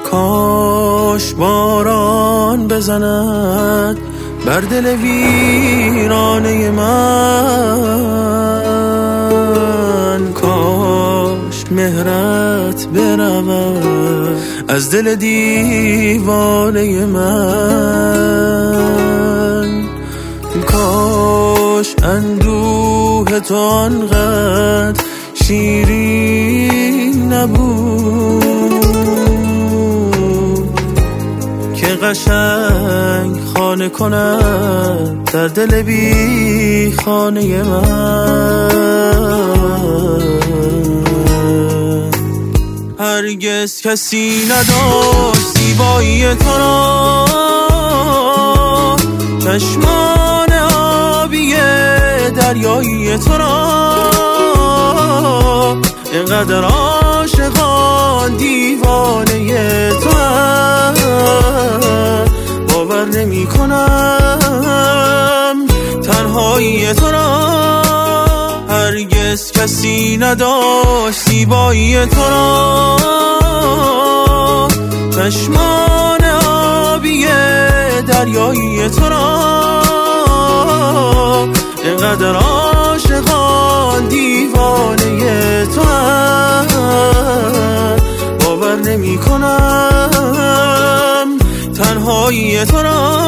کاش باران بزند بر دل ویرانه من، کاش مهرت برود از دل دیوانه من، کاش اندوه تو آنقدر شیرین نبود که قشنگ خانه کند در دل بی خانه من. هرگز کسی نداشت زیبایی تو را، چشمان آبی دریایی تو را، اینقدر عاشقان دیوانه تو هم باور نمی کنم تنهایی تو را. هرگز کسی نداشت زیبایی تو را، چشمان آبی دریایی تو را، اینقدر عاشقان دیوانه تو هم باور نمی کنم تنهایی تو را.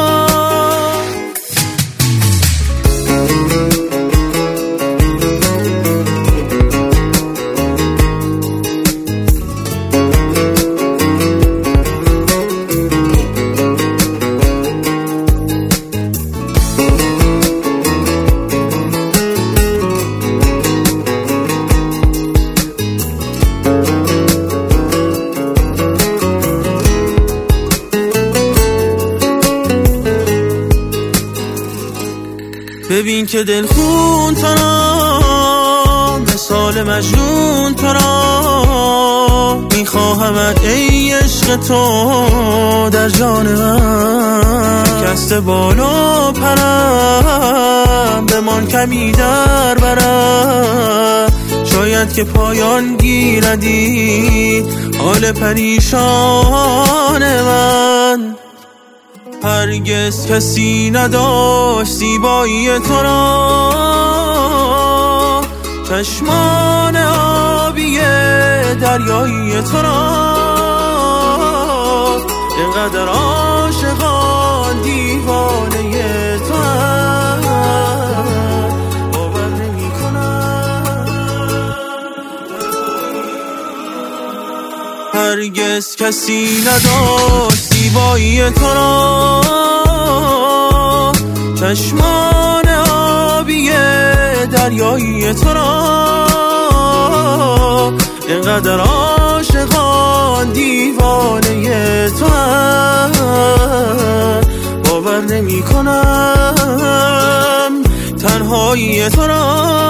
ببین که دل خون تو را، مثال مجنون تو را، میخواهمت ای عشق تو در جان من. کست بالا پرم بمان کمی در برم، شاید که پایان گیردی حال پریشان من. هرگز کسی نداشت زیبایی تو را، چشمان آبی دریایی تو را، اینقدر عاشقان دیوانه تو هم باور نمی کنم. هرگز کسی نداشت زیبایی تو را، چشمان آبی دریایی تو را، اینقدر عاشقان دیوانه تو هم باور نمی کنم تنهایی تو را.